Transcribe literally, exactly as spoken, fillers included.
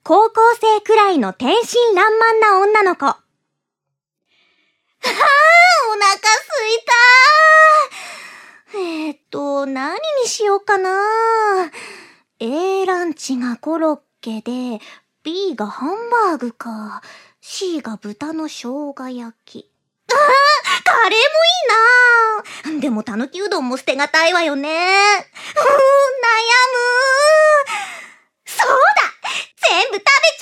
高校生くらいの天真爛漫な女の子。はぁ、お腹すいたー。えーっと、何にしようかな。A ランチがコロッケで、B がハンバーグか。C が豚の生姜焼き。ああ、カレーもいいな。でもたぬきうどんも捨てがたいわよね。うーん、悩む。そうだ、全部食べちゃ